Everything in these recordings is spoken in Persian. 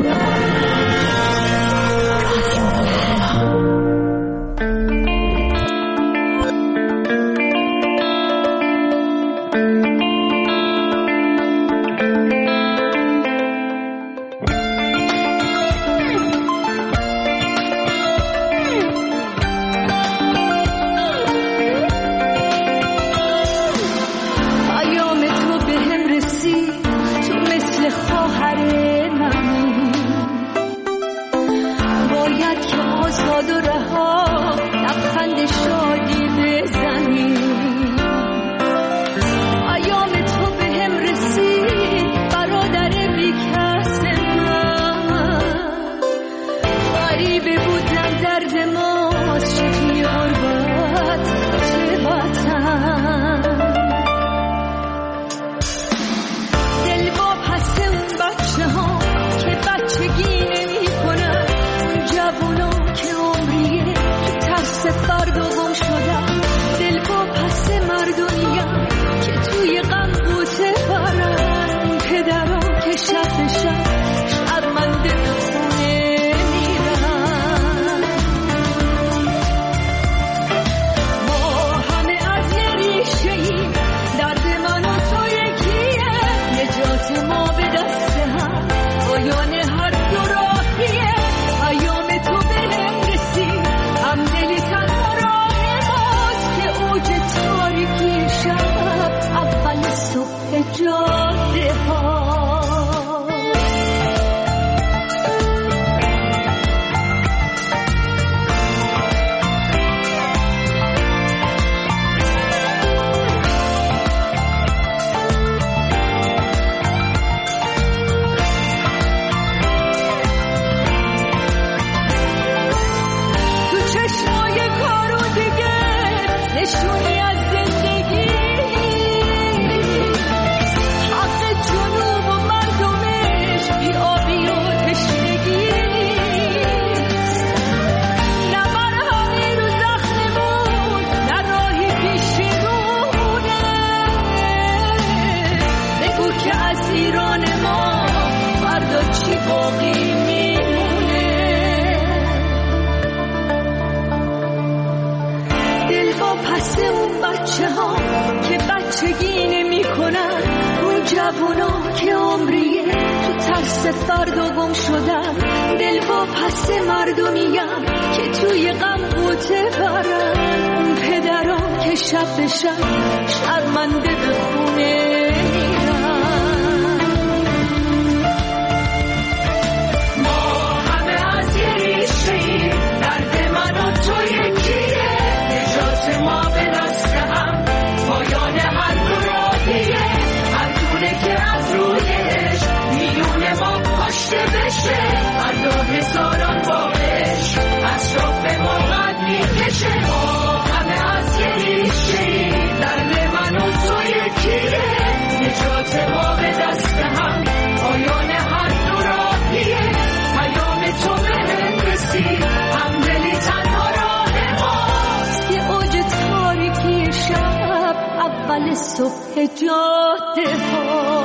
صبح جاده ها.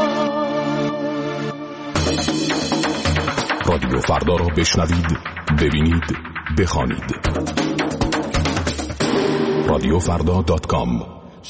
رادیو فردا را بشنوید، ببینید، بخوانید. رادیوفردا.com.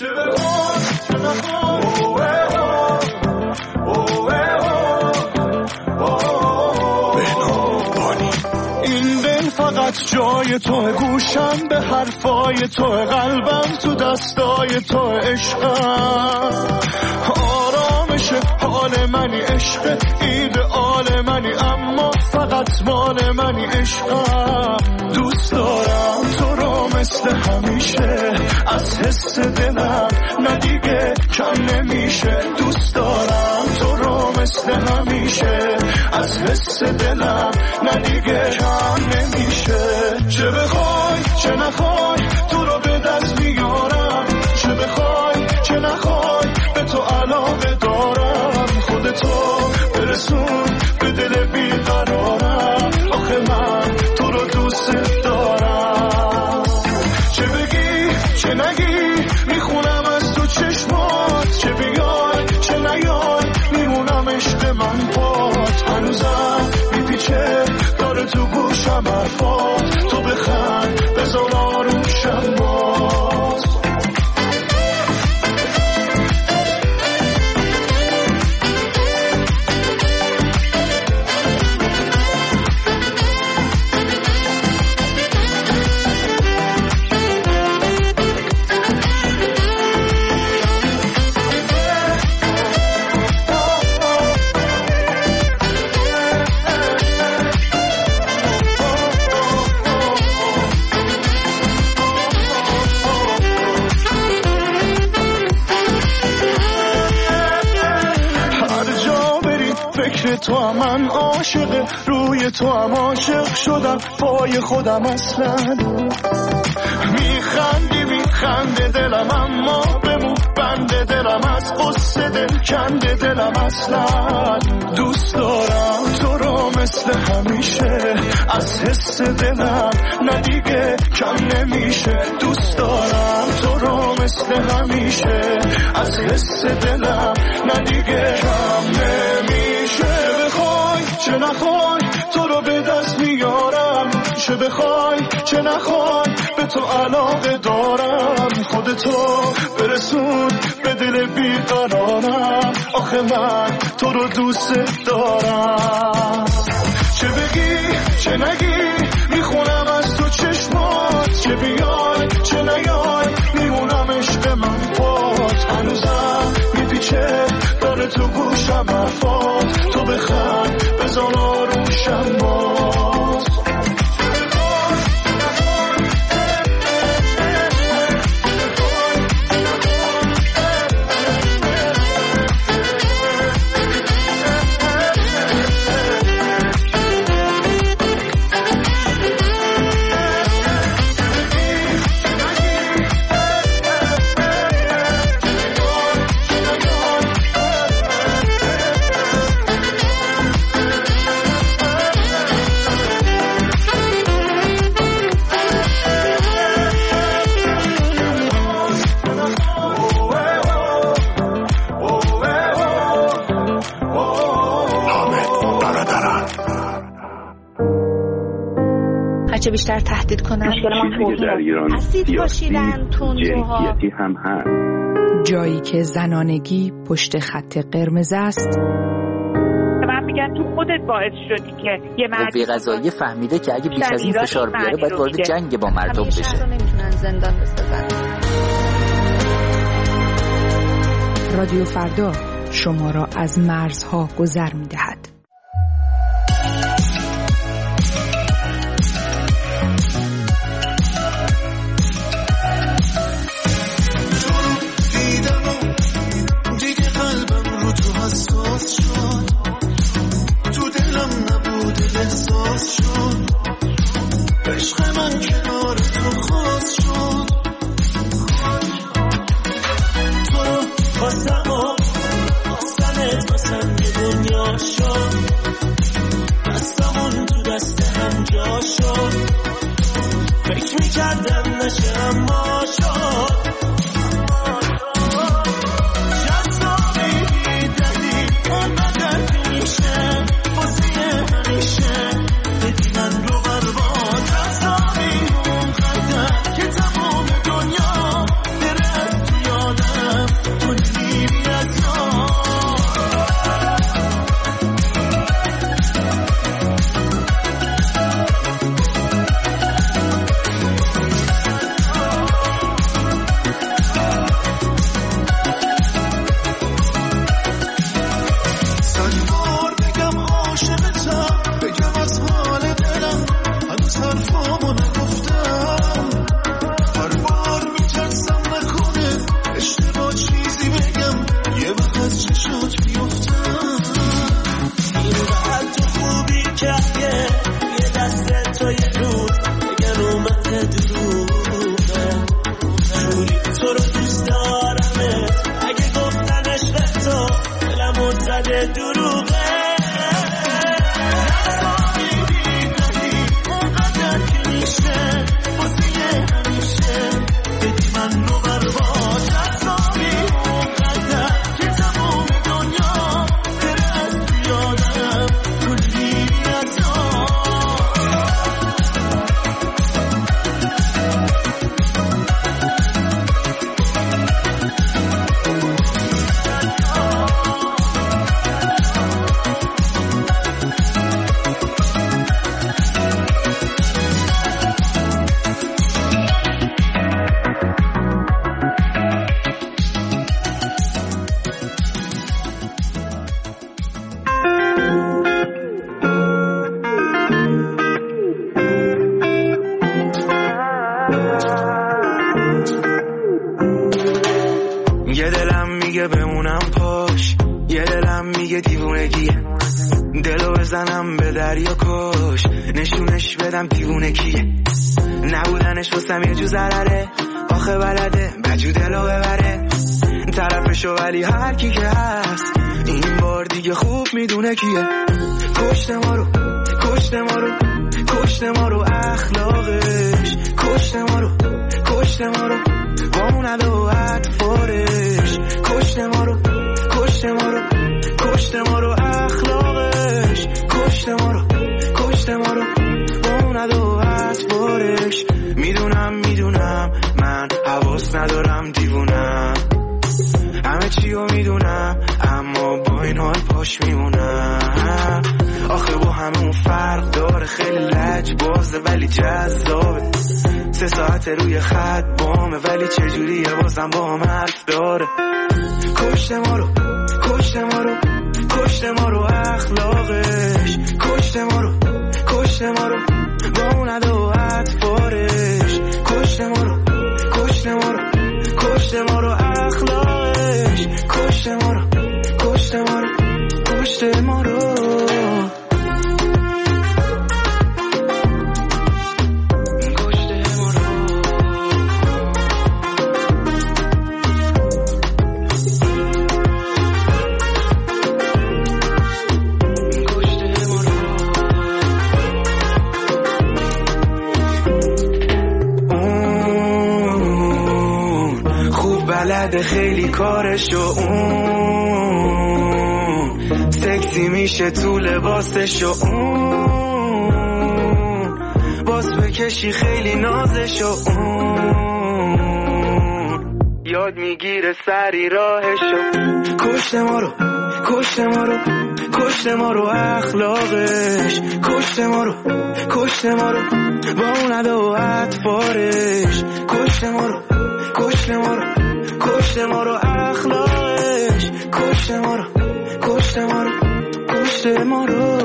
فقط جای تو، گوشم به حرفای تو، قلبم تو دستای تو، عشقم آرامش حال منی، عشق ایدئال منی، اما فقط مال منی، عشقم دوست دارم تو رو مثل همیشه، از حس دلم ندیگه کم نمیشه، دوست دارم تو رو مثل همیشه، از حس دلم ندیگه کم نمیشه، چه بخوای چه نخوای تو رو به دست میارم، چه بخوای چه نخوای به تو علاقه دارم، خودتو برسون به دل بیقرارم، آخه من تو رو دوست دارم، چه بگی چه نگی میخونم از تو چشمات، چه بیای چه نیای میمونم عشق من بات، هنوزم فکر تو هم من عاشق، روی تو هم عاشق شدم، پای خودم اصلا. میخنده دلم اما بمون بنده دلم، از قصه دل کنده دلم اصلا. دوست دارم تو رو مثل همیشه، از حس دلم نه دیگه کم نمیشه. دوست دارم تو رو مثل همیشه، از حس دلم نه دیگه کم نمیشه. بخوای چه نخوای تو رو به دست میارم، چه بخوای چه نخوای به تو علاقه دارم. خودتو برسون به دل بیقرارم، آخه من تو رو دوست دارم. چه بگی چه نگی میخونم از تو چشمات، چه بیای چه نیای میمونم عشق من پات. هنوزم میپیچه داره تو گوشم حرفات، تو بخند بزن آروشم باز. هرچه بیشتر تهدید کنن در ایران اسید پاشیدن تندروها هم هست. جایی که زنانگی پشت خط قرمز است. من میگن تو خودت باعث شدی که یه مردی قضایی فهمیده که اگه بیش از این فشار بیاره باید وارد جنگ با مردم بشه. شهر رو نمیتونن زندان بسازن. رادیو فردا شما را از مرزها گذر می‌دهد. تو دلم نبود احساس شد، عشق من کنار تو خاص شد. تو رو واسم آستنت واسم یه دنیا شد، دستمون تو دست هم جا شد. فکر میکردم نشه اما شد. یه دلم میگه بمونم پاش، یه دلم میگه دیوونگیه، دلو بزنم به دریا کش، نشونش بدم دیوونه کیه، نبودنش واسم یه جو ضرره، آخه بلده بجو دلو ببره طرفشو، ولی هر کی که هست این بار دیگه خوب میدونه کیه. کشته ما رو، کشته ما رو، کشته ما رو اخلاقش، کشته ما رو، کشته ما رو با اون عدو اطفارش، کشته ما رو، کشته ما رو، کشته ما رو اخلاقش، کشته ما رو، کشته ما رو با اون عدو اطفارش. میدونم میدونم من حواس ندارم دیوونم، همه چیو میدونم اما با این حال پاش میمونم. آخه با همون فرق داره، خیلی لجبازه ولی جذابه، 3 ساعت روی خط بامه ولی چجوریه بازم با هم حرف داره. کشته ما رو، کشته ما رو، کشته ما رو اخلاقش، کشته ما رو، کشته ما رو با اون عدو اطفارش، کشته ما رو، کشته ما رو، کشته ما رو اخلاقش، کشته ما رو، کشته ما رو، کشته ما رو. بلده خیلی کارشو، اون سکسی میشه تو لباسشو، اون باز بکشی خیلی نازشو، اون یاد میگیره سری راهشو. کشته ما رو، کشته ما رو، کشته ما رو اخلاقش، کشته ما رو، کشته ما رو با اون عدو اطفارش، کشته ما رو، کشته ما رو، کشته ما رو اخلاقش، کشته ما رو، کشته ما رو، کشته ما رو.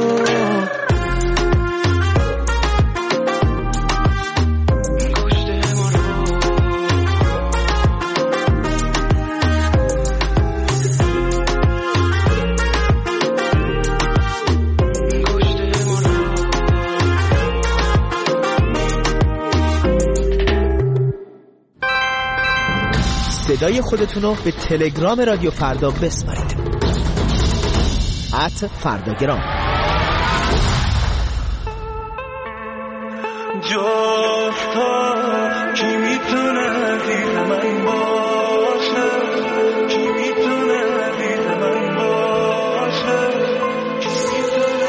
صدای خودتونو به تلگرام رادیو فردا بسپارید. @فرداگرام. جفتا کی میتونه دید من باشه، کی میتونه دید من باشه، کی میتونه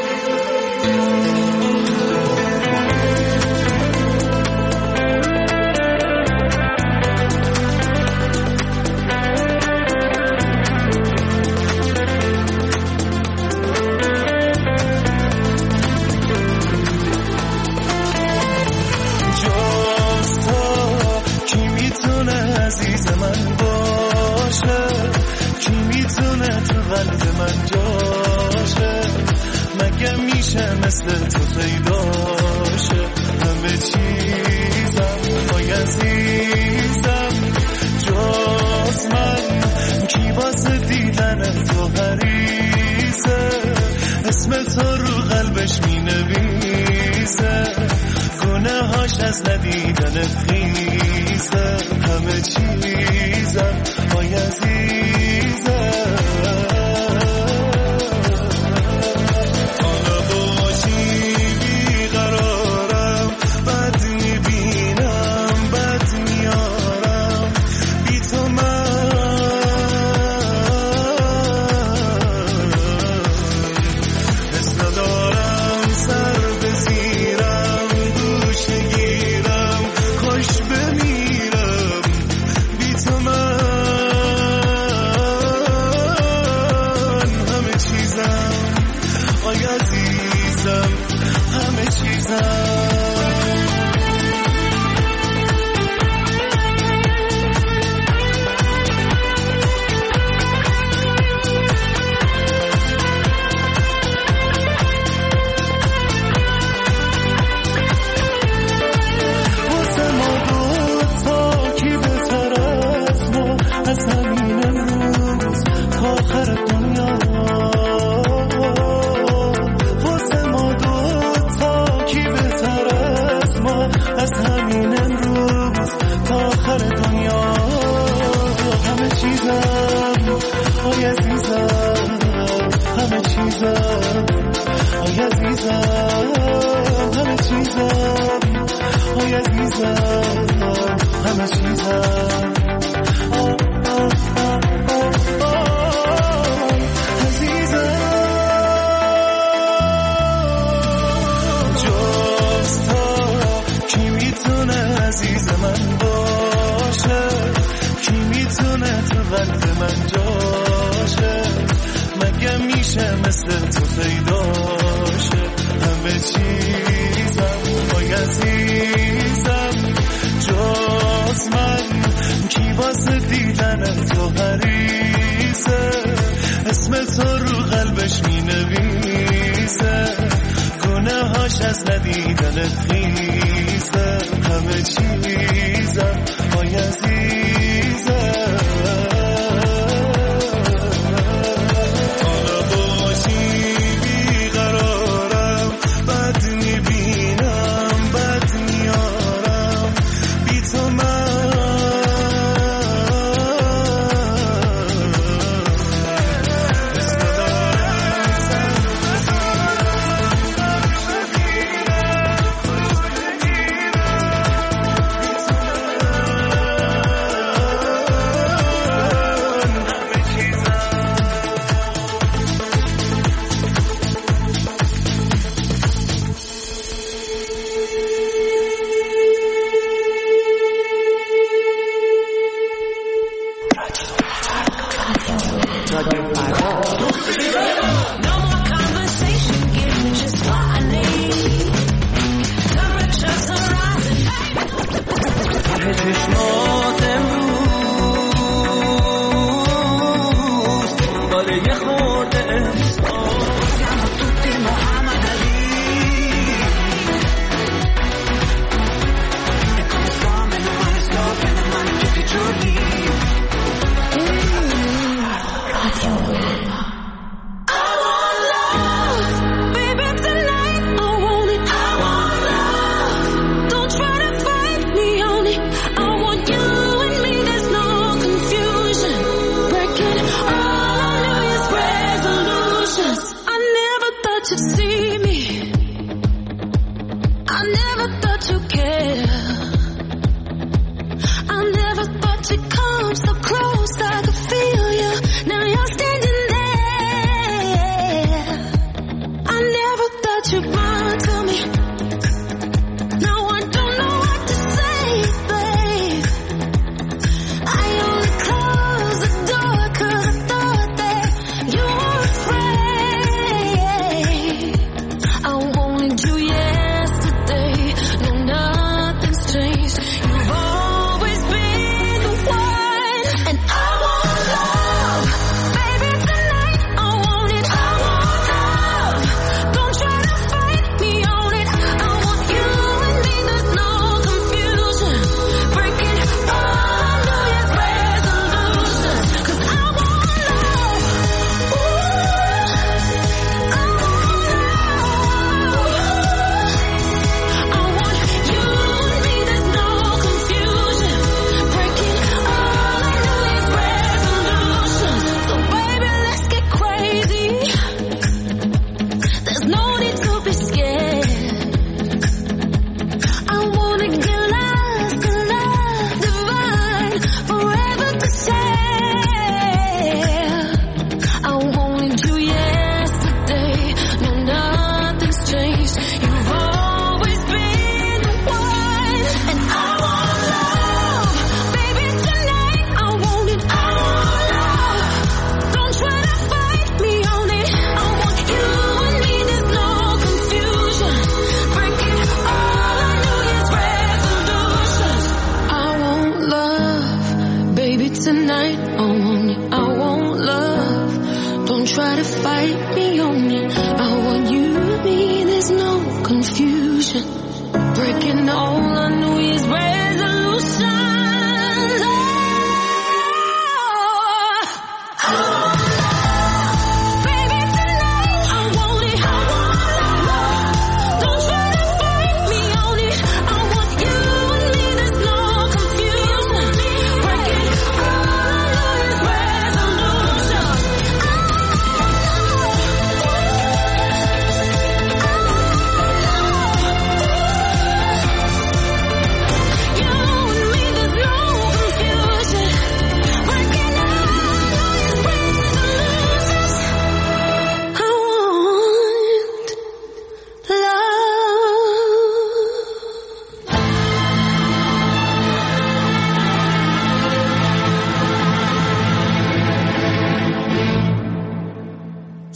عزیز من باشه، کی میتونه تو قلب من جاشه، مگه میشه مثل تو پیداشه، همه چیزم وای عزیزم جز من، کی واسه دیدن تو غریزه، اسم تو رو قلبش مینویسه، گناهاش از ندیدن خیزه، همه چیزم وای عزیزم. حالا باشی بیقرارم، بد میبینم بد میارم، بی تو من حس ندارم، سر بزیرم گوشه گیرم، خوش بمیرم بی تو من، همه چیزم آی عزیزم، همه چیزم. آی عزیزم همه چیزم آی عزیزم همه چیزم قلب من جاشه مگه میشه مثل تو پیداشه همه چیزم آی عزیزم جز من کی واسه دیدن تو حریصه اسم تو رو قلبش مینویسه گناهاش از ندیدن خیزه همه چیزم آی عزیزم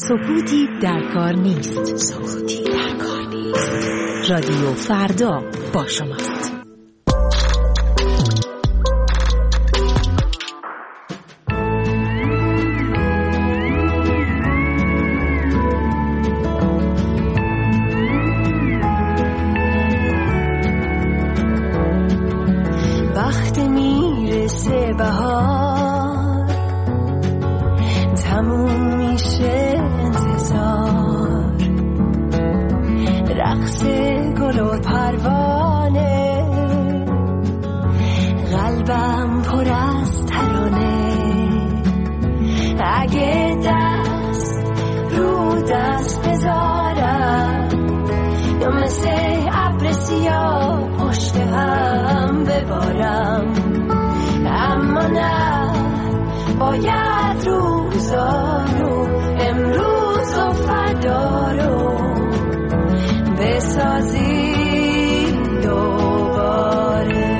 سکوتی در کار نیست. رادیو فردا با شماست. وقت میرسه بهار، تموم میشه انتظار، رقص گل و پروانه، قلبم پر از ترانه. اگه دست رو دست بذارم یا مثل ابر سیاه پشت هم ببارم، اما نه، باید روزا رو امروز و فردا رو بسازی دوباره.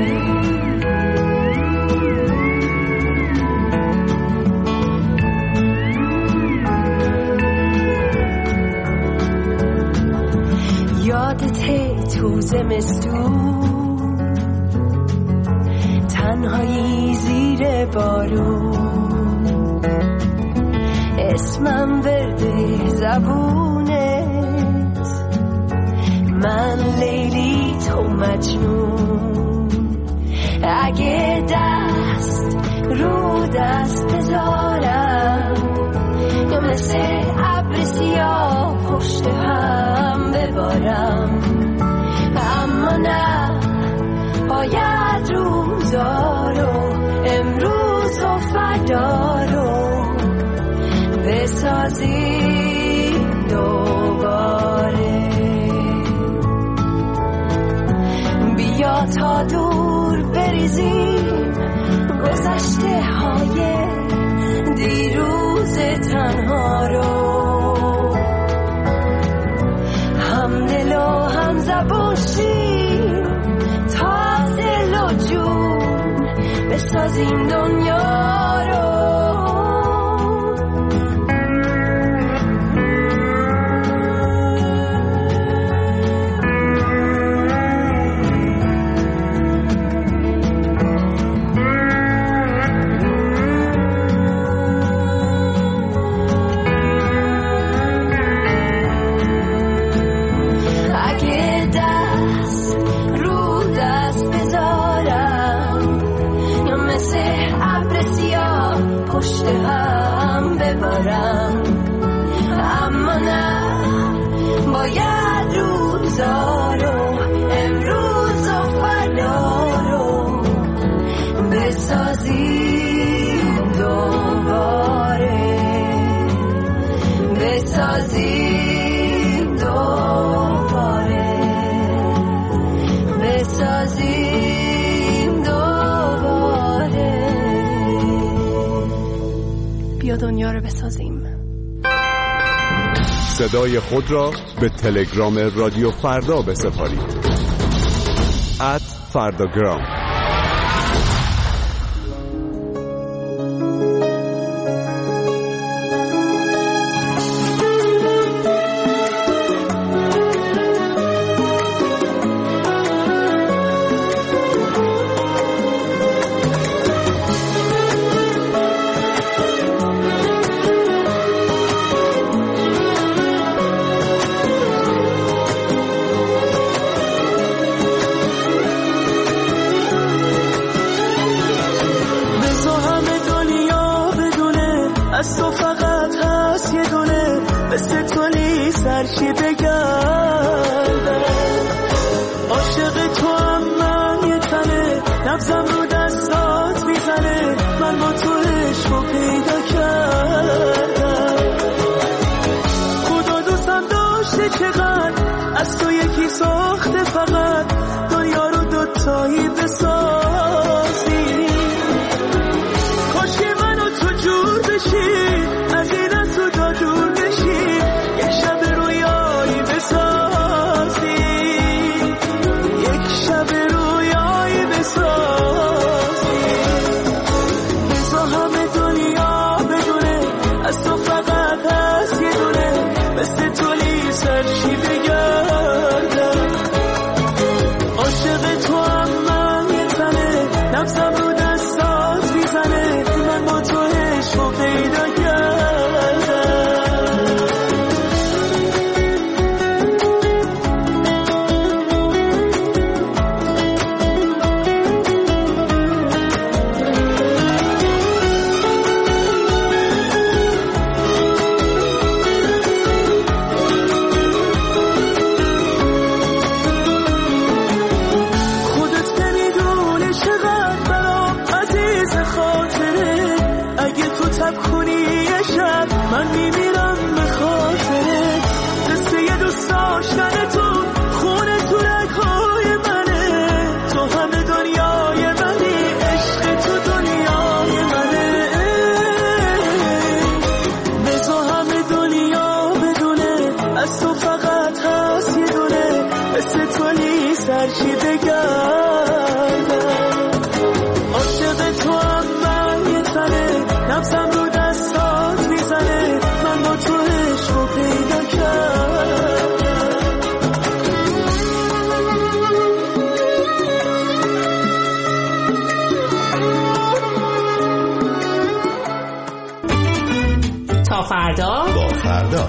یادته تو زمستون تنهایی زیر بارون، اسمم ورده زبونت، من لیلی تو مجنون. اگه دست رو دست بذارم یا مثل ابر سیاه پشت هم ببارم، اما نه، باید روزا رو امروز و فردا رو بسازی دوباره. بیا تا دور بریزیم گذشته های دیروز تنها رو، هم دل و هم زبون شیم تا دل و جون بسازیم دنیا رو. پشت هم ببارم، اما نه، باید روزا رو امروز و فردا رو بسازیم دوباره، بسازیم دوباره، بسازیم دوباره. بیا دنیا رو بسازیم. صدای خود را به تلگرام رادیو فردا بسپارید. @فرداگرام. هرچی بگردم عاشق تو هم من یه تنه، نبضم رو دستات میزنه، من با تو عشقو پیدا کردم. خدا دوستم داشته چقدر از تو یکی ساخته، فقط دنیا رو دوتایی بسازی. کاش که من و تو جور بشی، از این از تو دا دور بشی، یک شب رویایی بسازی، یک شب رویایی بسازی. بزا همه دنیا بدونه از تو فقط هست یه مثل تولی سرشی بگردم عاشق تو هم من یه تنه نفسم رو دستات میزنه من با تو عشق رو پیدا کردم من میمیرم به خاطره مثل یه دوست داشتن تو خونه تو رگ‌های منه تو همه دنیای منی عشق تو دنیای منه بزا همه دنیا بدونه از تو فقط هست یه دونه مثل تولی سرشی بگردم عاشق تو هم من یه تنه نفسم رو دستات میزنه من با تو عشق رو پیدا کردم تا فردا با فردا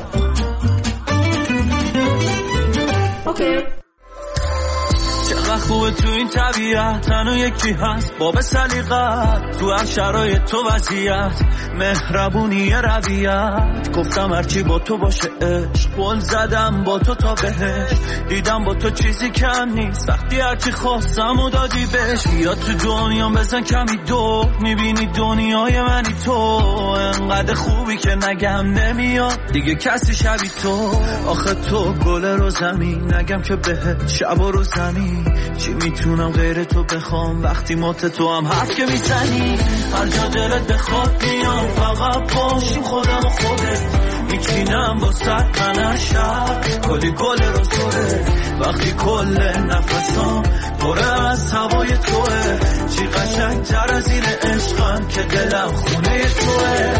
اوکی. چقدر خوبه تو این طبیعت تنها یکی هست باب سلیقت تو هر شرایط تو وضعیت مهربونی رویت گفتم هرچی با تو باشه عشق قول زدم با تو تا بهش دیدم با تو چیزی کم نیست وقتی هرچی خواستم و دادی بهش بیا تو دنیا بزن کمی دور میبینی دنیای منی تو انقدر خوبی که نگم نمیاد دیگه کسی شبی تو آخه تو گل رو زمین نگم که بهت شب و رو زمین چی میتونم غیر تو بخوام وقتی مات تو هم حرف که میزنی هر جا دلت بخواد میام فقط باشیم خودم و خودت میچینم با ست من شب کلی گل رو زوره وقتی کل نفسام پره از هوای توه چی قشنگ تر از این عشقم که دلم خونه توه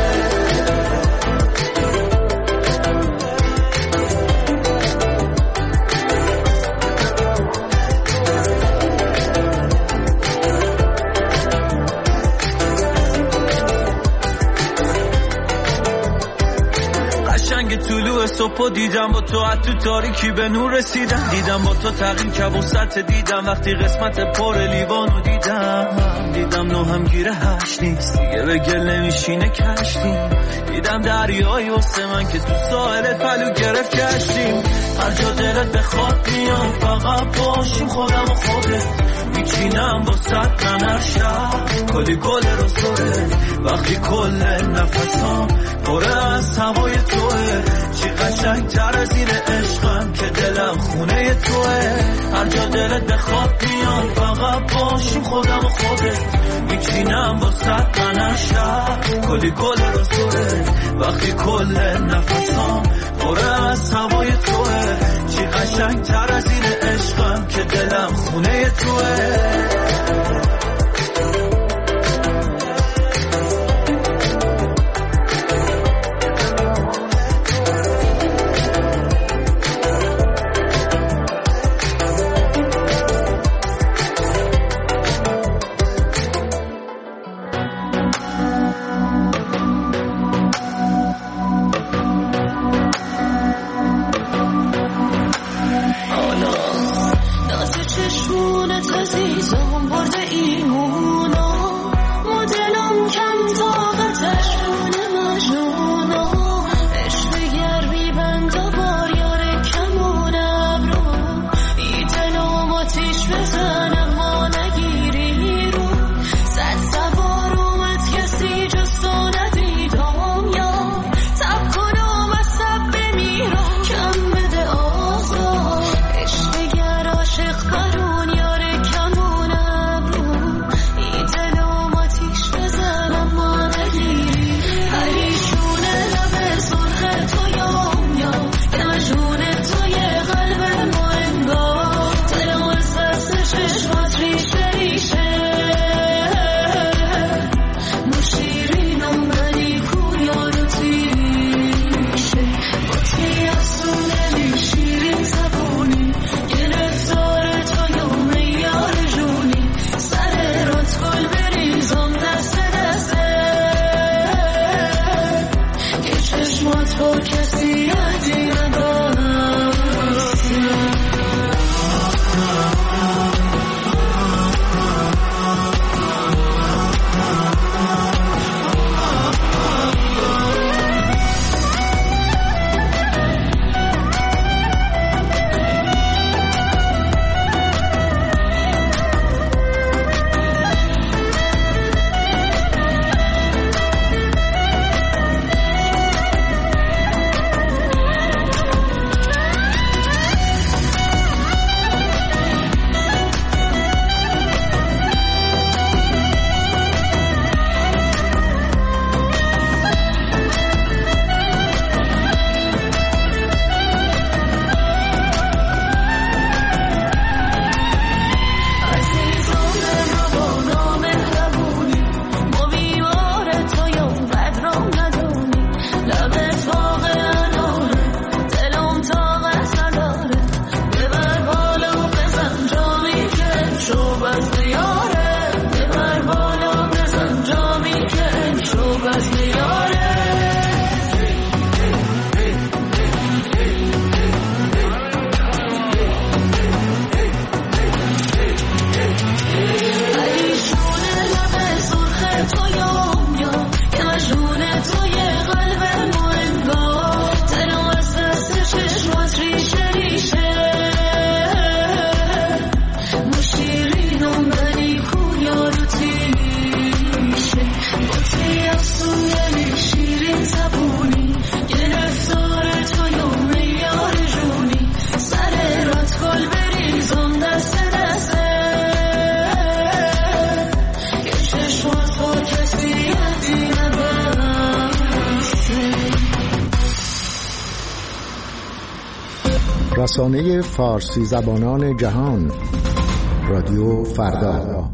طلوع صبح دیدم با تو تو تاریکی به نور رسیدم دیدم با تو تغییر کبوست دیدم وقتی قسمت پر لیوانو دیدم نو هم گیره هشت نیست دیگه به گل نمیشینه کشتیم دیدم دریایی واسه من که تو ساحلت پلو گرفت کشتیم هر جا دلت بخواد میام فقط باشیم خودم و خودت میچینم با ست من هر شب کلی گل رو سره وقتی کل نفسام پره از هوای توه چی قشنگ تر از این عشقم که دلم خونه توه هر جا دلت بخواد میام فقط باشیم خودم و خودت میچینم با ست من هر شب کلی گل رو سره وقتی کل نفسام پره از هوای توه چی قشنگ تر از این عشقم که دلم خونه توه رسانه فارسی زبانان جهان، رادیو فردا.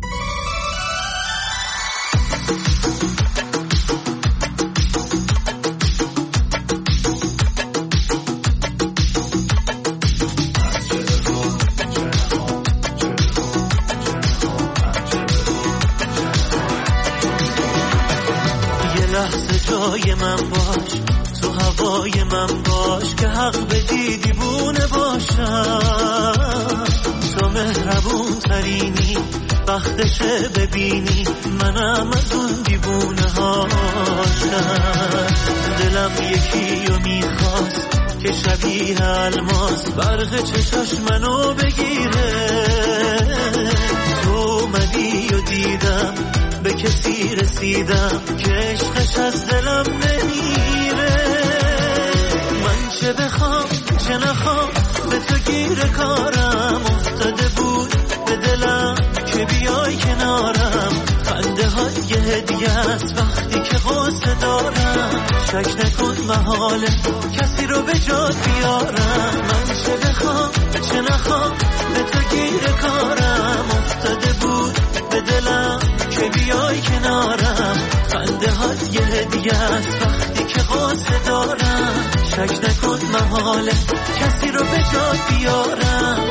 جای من باش، تو هوای من باش که حق بدی دیوونه باشم. تو مهربون ترینی، وقتشه ببینی منم از اون دیوونه هاشم. دلم یکی رو میخواست که شبیه الماس برق چشاش منو بگیره. تو اومدی و دیدم به کسی رسیدم که عشقش از دلم نمیره. من چه بخوام چه نخوام به تو گیر کارم افتاده بود به دلم که بیای کنارم. خنده های هدیه است وقتی که غصه دارم. شک نکن محاله کسی رو به جات بیارم. من چه بخوام چه نخوام به تو گیر کارم افتاده بود به دلم که بیای کنارم. خنده هات یه هدیه است وقتی که غصه دارم. شک نکن محاله کسی رو به جات بیارم.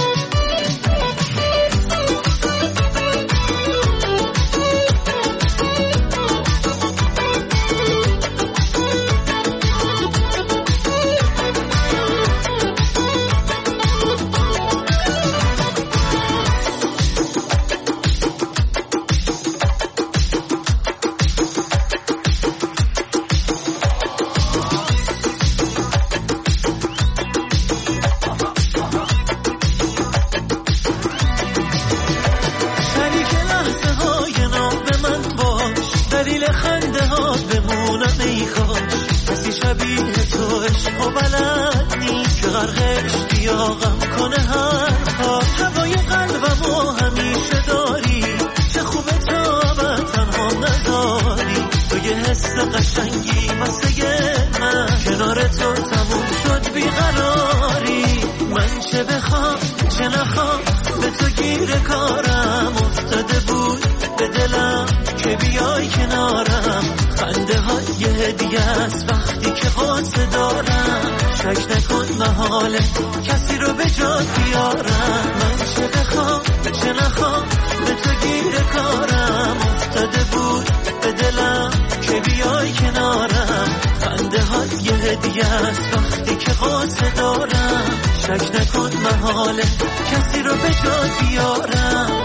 کسی رو به جات بیارم. من چه بخوام چه نخوام به تو گیر کارم افتاده بود به دلم که بیای کنارم. خنده هات یه هدیه است وقتی که غصه دارم. شک نکن محاله کسی رو به جات بیارم.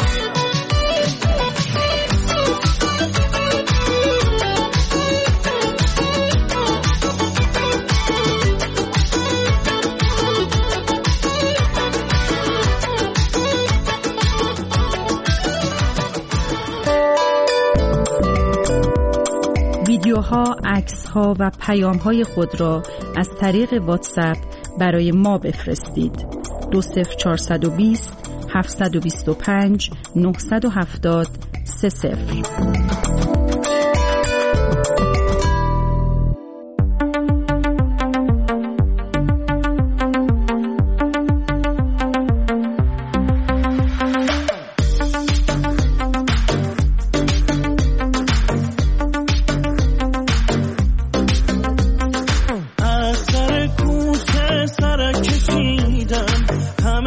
ویدیوها، عکس‌ها و پیام‌های خود را از طریق واتساپ برای ما بفرستید. 20420 725 970 30.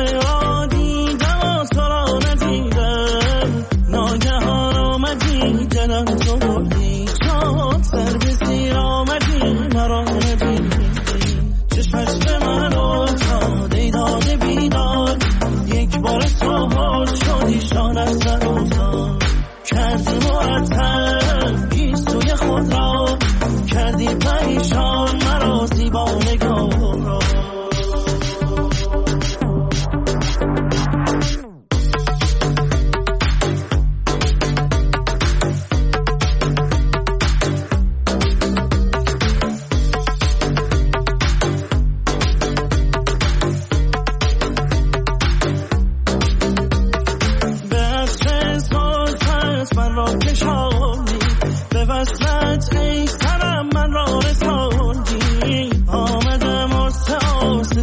ناگهان آمدی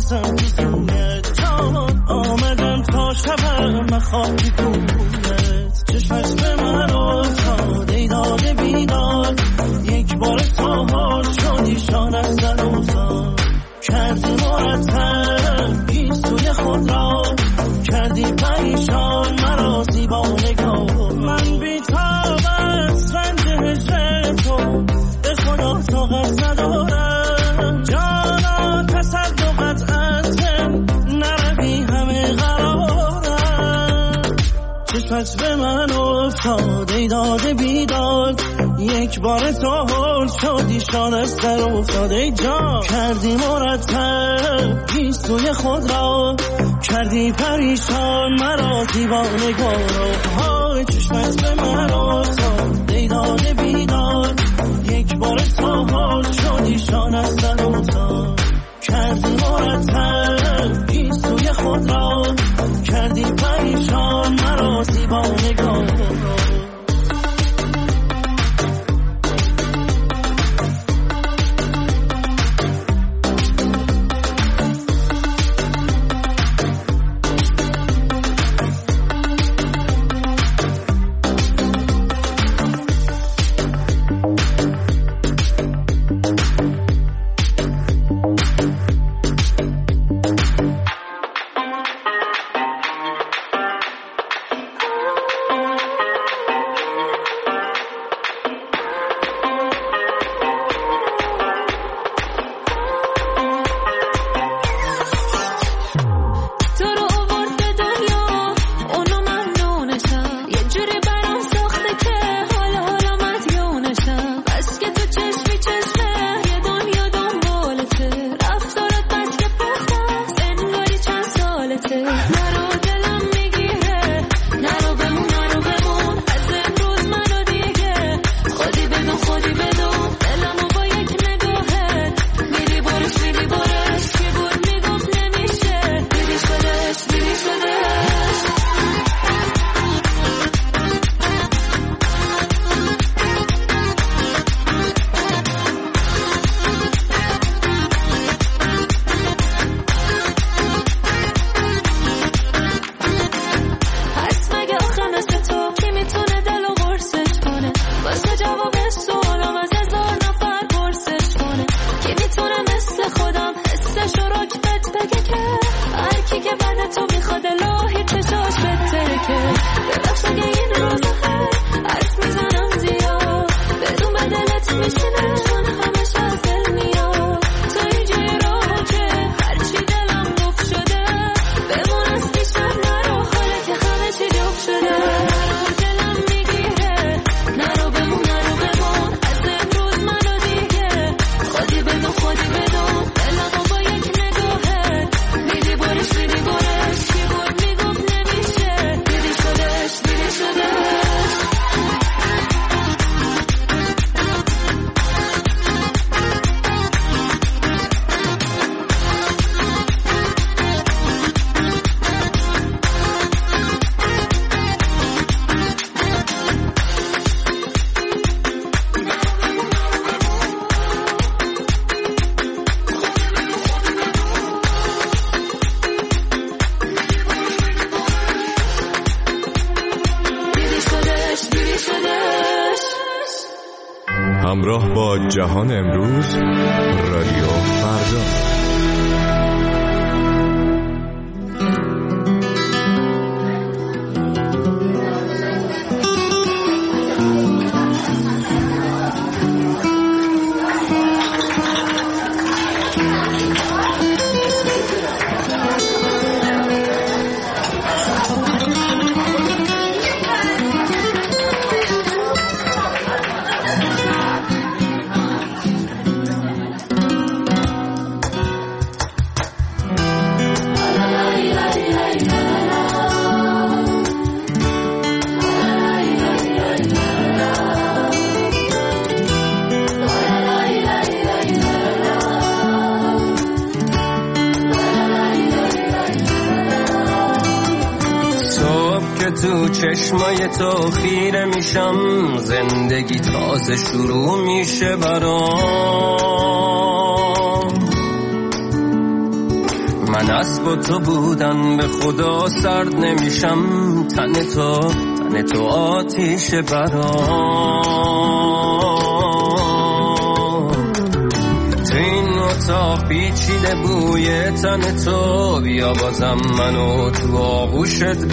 میرسم تو زونت جان آمدم تا شبم مخواهی کنت چشمت به من افتاده داده بیدار یک بار تا حال شدی شانت زن و زان کردی مرتب گیسوی خود را کردی پریشان مرا زیبا نگاه من بی‌تابت رنج هجر تو به خدا طاقت ندارم جانا تصدقت از من نروی همه قرارم چشمت به من افتاده داده بیداد یک بار تا حال شدی شان از در افتاده جان کردی مرتب گیسوی خود را کردی پریشان مرا دیوانه گارو چشمت به من افتاده داده بیداد یک بار تا حال شدی شان از در افتاد کردی مرتب گیسوی خود را کردی پریشان مرا دیوانه گارو همراه با جهان امروز رادیو فردا. تو چشمای تو خیره میشم، زندگی تازه شروع میشه برام. من اسب تو بودن به خدا سرد نمیشم. تن تو آتیش برام. تو این اتاق پیچیده بوی تن تو. بیا بازم منو تو آغوشت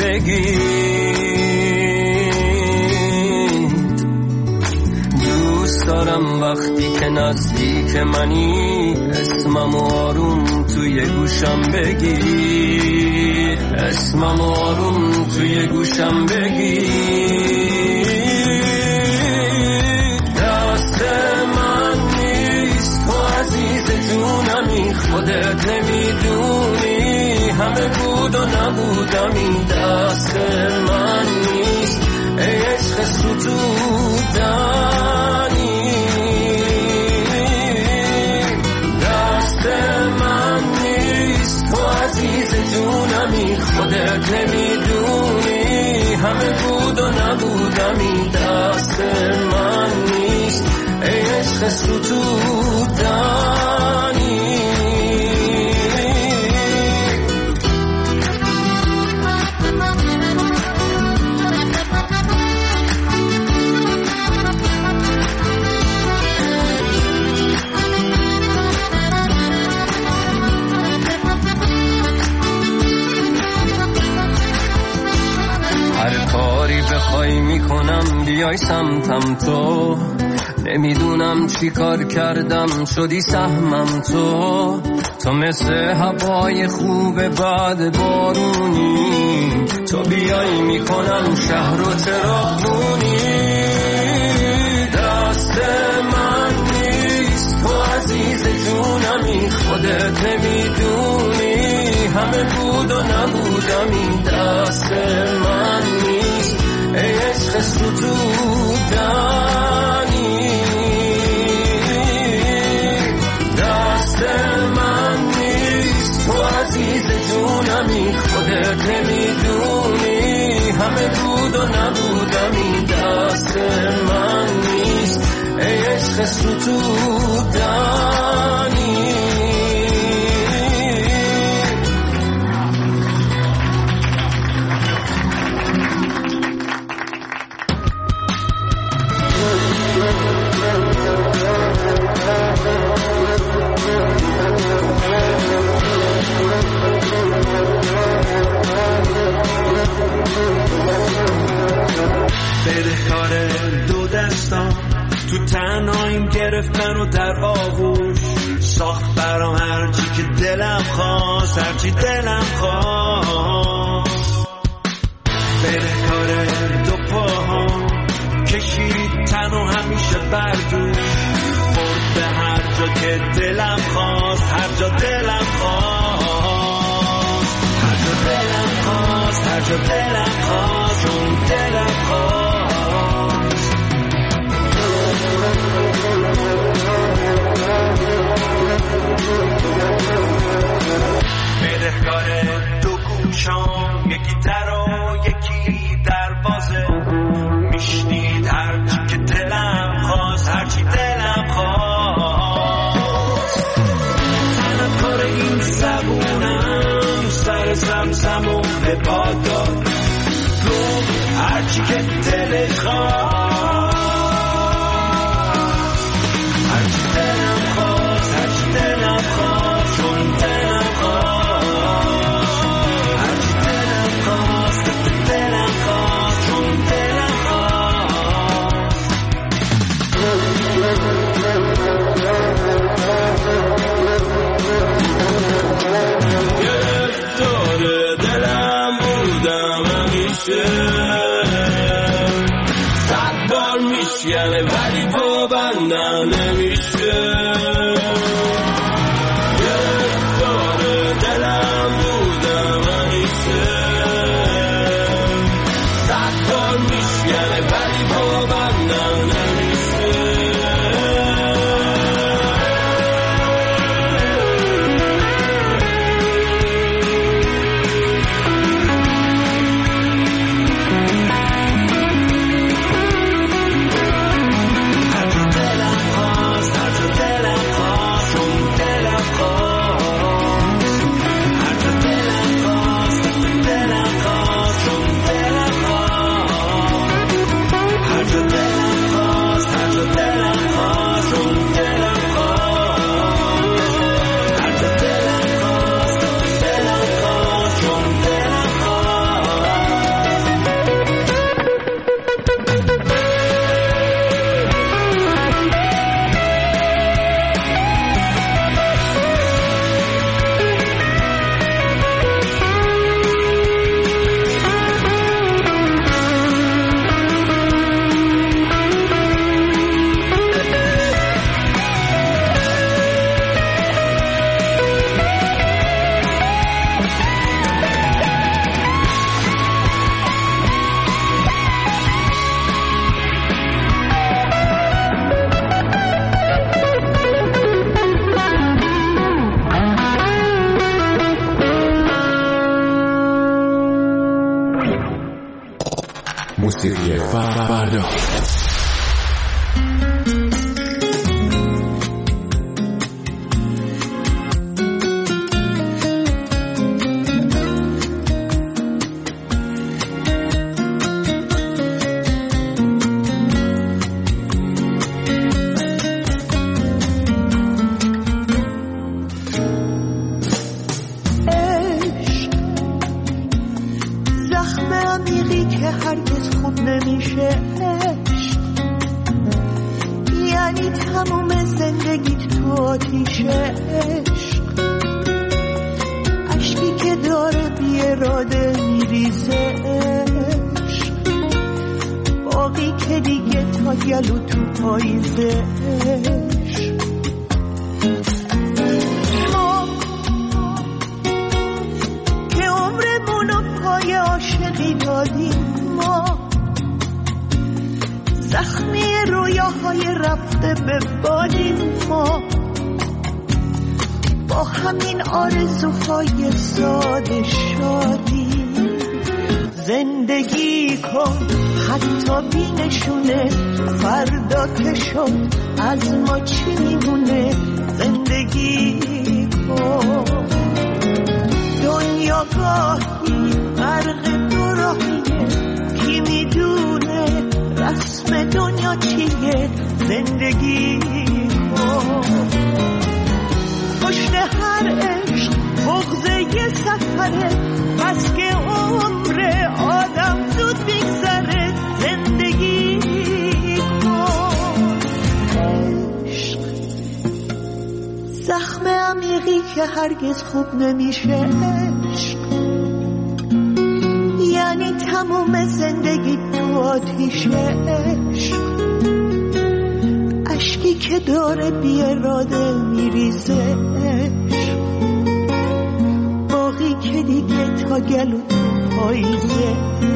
بگیر. دوست دارم وقتی که نزدیک منی اسمم آروم توی گوشم بگیر. اسمم آروم توی گوشم بگیر. دست من نیست تو عزیز جونمی. خودت نمیدونی همه بود و نبودمی. دست من نیست ای عشق ستودنی. دست من نیست تو عزیز جونمی. خودت نمیدونی همه بود و نبودمی. دست من نیست ای عشق ستودنی. بخوای میکنم بیای سمتم تو. نمیدونم چی کار کردم شدی سهمم تو. تو مثل هوای خوب بعد بارونی. تو بیای میکنم شهر و تراغونی. دست من نیست تو عزیز جونمی. خودت نمیدونی همه بود و نبودمی. دست من نیست ای عشق ستودنی. دست من نیست تو عزیز جونمی. خودت نمیدونی همه بود و نبودمی. دست من نیست ای عشق ستودنی. بدهکار دو دستان تو تنهاییم گرفتن و در آغوش. ساخت برام هرچی که دلم خواست. هرچی دلم خواست. بدهکار دو پاهام کشید تن و همیشه بردوش. برد به هر جا که دلم خواست. هر جا دلم خواست. هر جا دلم خواست. هر جا دلم خواست. چون دلم خواست. بدهکار دو گوشام. یکی در و یکی دروازه. میشنید هرچی که دلم خواست. هرچی دلم خواست. تنم کار این زبونم. سر زمزم و به باد داد. گفت هرچی که دلش خواست. هرچی دلم خواست. هرچی دلم خواست. چون دلم خواست. هرچی دلم خواست. دلم خواست. چون دلم خواست. گرفتار دلم بودم همیشه. صد بار میشکنه ولی پابندم نمیشه. گرفتار دلم بودم همیشه. صد بار میشکنه ولی پابندم نمیشه. هر جا دلم خواست. موسیقی فردا. از ما چی میمونه زندگی کن. دنیا گاهی غرق دو راهیه، کی میدونه رسم دنیا چیه زندگی کن. پشت هر عشق بغض یه سفره، بس که عمر آدم زود بگذره زندگی زخم عمیقی که هرگز خوب نمیشه عشق، یعنی تموم زندگی تو آتیشه عشق. اشکی که داره بی اراده میریزه عشق، باقی که دیگه تا گلو تو پاییزه.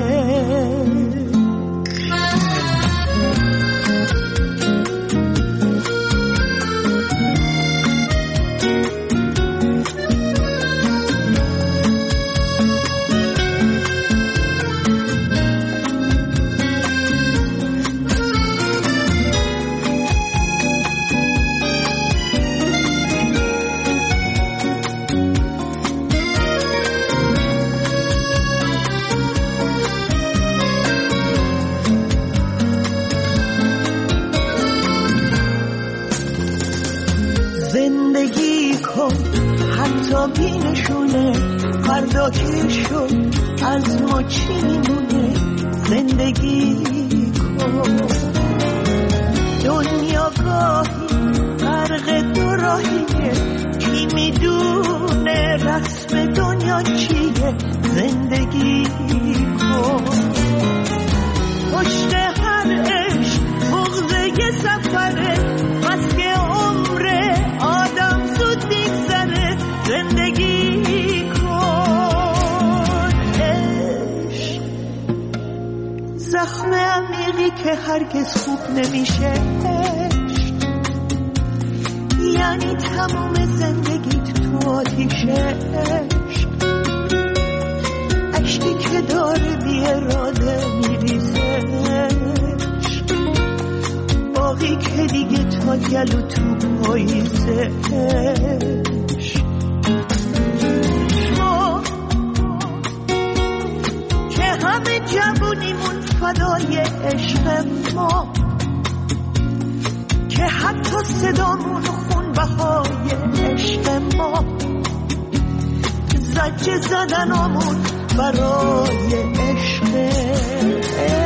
زندگی کن حتی بینشونه، فردا که شد از ما چی میمونه زندگی کن. دنیا گاهی غرق دو راهیه، کی میدونه رسم دنیا چیه زندگی کن. پشت هر عشق بغض یه سفره، بس که عمر آدم زود میگذره زندگی کن. عشق زخم عمیقی که هرگز خوب نمیشه عشق، یعنی تموم زندگیت تو آتیشه عشق. اشکی که داره بی اراده میریزه عشق، باقی که دیگه تا گلو تو پاییزه عشق. ما که همه جوونیمون فدای عشق ما، که حتی صدامون خون بهای عشق ما، زجه زدنامون برای عشق